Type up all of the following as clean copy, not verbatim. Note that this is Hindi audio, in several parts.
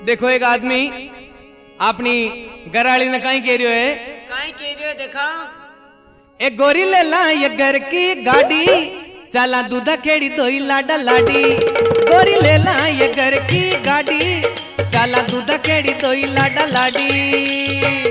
देखो एक आदमी अपनी घरवाली ने कहीं कह रही है, काई कह रहे हो देखा। एक गोरी ले ला ये घर की गाड़ी, चला दूधा खेड़ी दोई लाडा लाडी। गोरी ले ला ये घर की गाड़ी, चला दूधा खेड़ी दोई लाडा लाडी।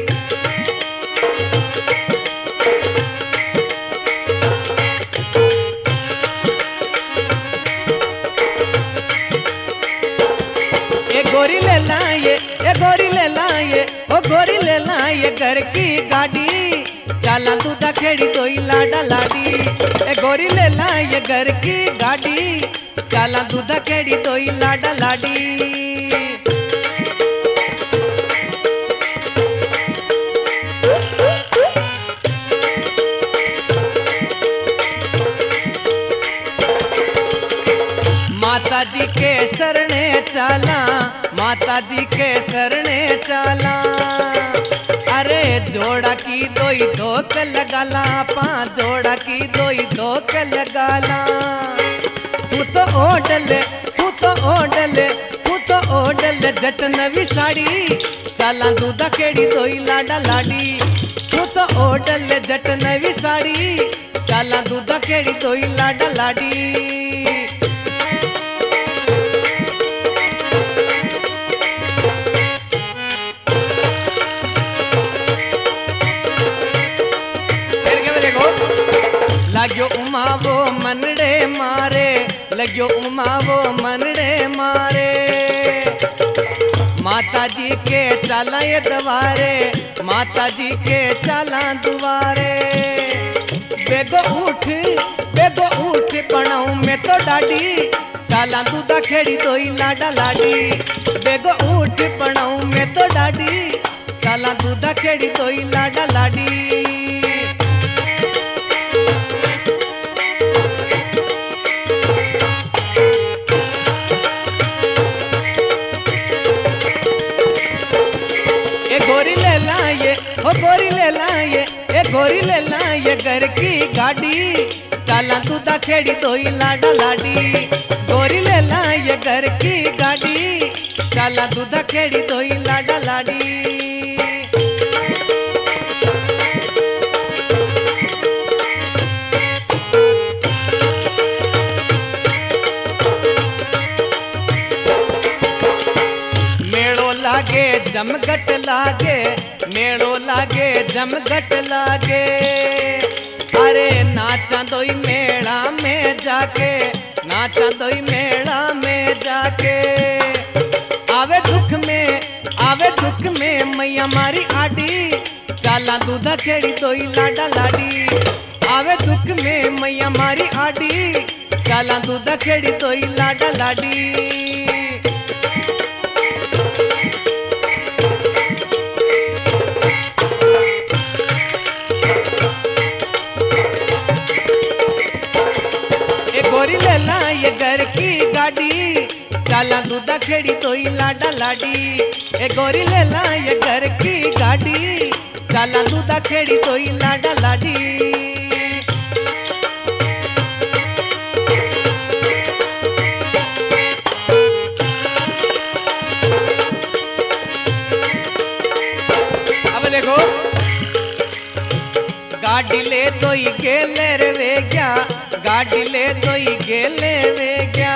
गोरी ले लाए, ये गोरी ले लाए, ओ गोरी ले लाए घर की गाड़ी, चला दूधा खेड़ी दोई लाडा लाडी। ए गोरी ले लाए घर की गाड़ी, चला दूधा खेड़ी दोई लाडा लाडी। माता जी के शरणे चाला, माता जी के शरणे चाला। अरे जोड़ा की दोई धोक लगाला, पांच जोड़ा की दोई धोक लगाला। तू तो ओडले, तू तो ओडले, तू तो ओडले जट नवी साड़ी, चाला दूधा खेड़ी दोई लाडा लाडी। तू तो ओडले जट नवी साड़ी, चाला दूधा खेड़ी दोई लाडा लाडी। लग्यो उमा वो मनड़े मारे, लग्यो उमा वो मनड़े मारे। माता जी के चाला ये दवारे, माता जी के चाला दुआरे। बेगो उठ, बेगो उठ बनाऊं मैं तो डाडी, चाला दूधा खेड़ी दोई लाडा लाडी। बेगो उठ बनाऊं मैं तो डाडी, चाला दूधा खेड़ी दोई लाडा लाडी। गोरी ले लाए, ओ गोरी ले लाए, ए गोरी ले लाए घर की गाड़ी, चाला दूधा खेड़ी दोई लाडा लाडी। गोरी ले लाए घर की गाड़ी, चाला दूधा खेड़ी दोई लाडा लाडी। लागे जमघट लागे, मेड़ो लागे जमघट लागे। अरे नाचा दोई मेड़ा में जाके, नाचा दोई मेड़ा में जाके। आवे दुख में, आवे दुख में मैया मारी आडी, चाला दूधा खेड़ी दोई लाडा लाडी। आवे दुख में मैया मारी आडी, चाला दूधा खेड़ी दोई लाडा लाडी। गोरी ले लाए घर की गाड़ी, चाला दूधा खेड़ी दोई लाडा लाडी। ए गोरी ले लाए घर की गाड़ी, चाला दूधा खेड़ी दोई लाडा लाडी। अब देखो गाड़ी ले दोई गेले रे गया, गाड़ी ले दोई गेले वे गया।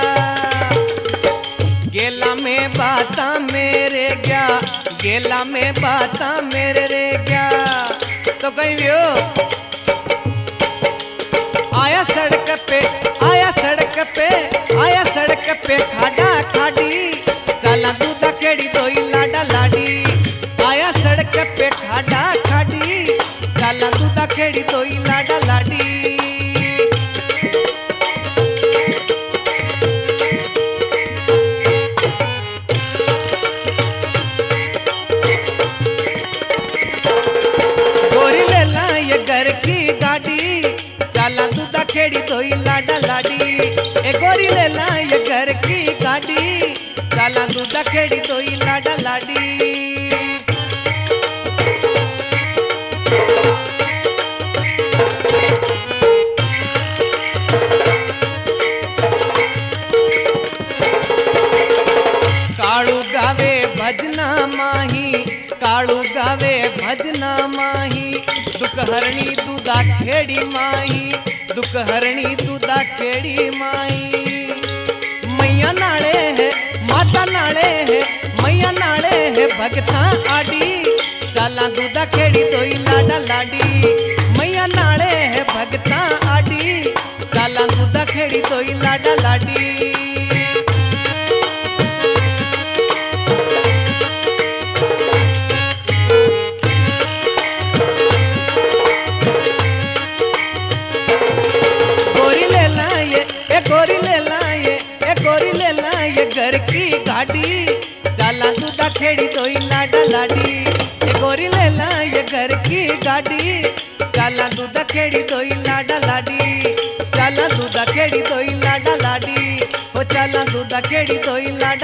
गेला में बाता मेरे गया, गेला में बाता मेरे रे गया। तो कहीं भी हो आया सड़क पे, आया सड़क पे, आया सड़क पे खाड़ा खाड़ी, चाला दूधा खेड़ी दोई लाडा लाडी। आया सड़क पे खाड़ा खाड़ी, चाला दूधा खेड़ी दोई लाडा लाडी। घर की गाड़ी, चाला दूधा खेड़ी दोई लाडा लाडी। ए गोरी ले लाए घर की गाड़ी, चाला दूधा खेड़ी दोई लाडा लाडी। माही काळू गावे भजना माही दुख हरणी दुधा खेड़ी माही दुख हरणी दुधा खेड़ी माही मैया नाले है माता नाले है मैया नाले है भगता आडी चाला दूधा खेड़ी तोई लाडा लाडी मैया नाले है भगता आडी चाला दूधा खेड़ी तोई लाडा लाडी गोरी ले लाए ए गोरी ले लाए ए गोरी ले लाए घर की गाड़ी चाला दूधा खेड़ी तोई लाडा लाडी ए गोरी ले लाए घर की गाड़ी चाला दूधा खेड़ी तोई लाडा लाडी चाला दूधा खेड़ी तोई लाडा लाडी ओ चाला दूधा खेड़ी तोई लाडा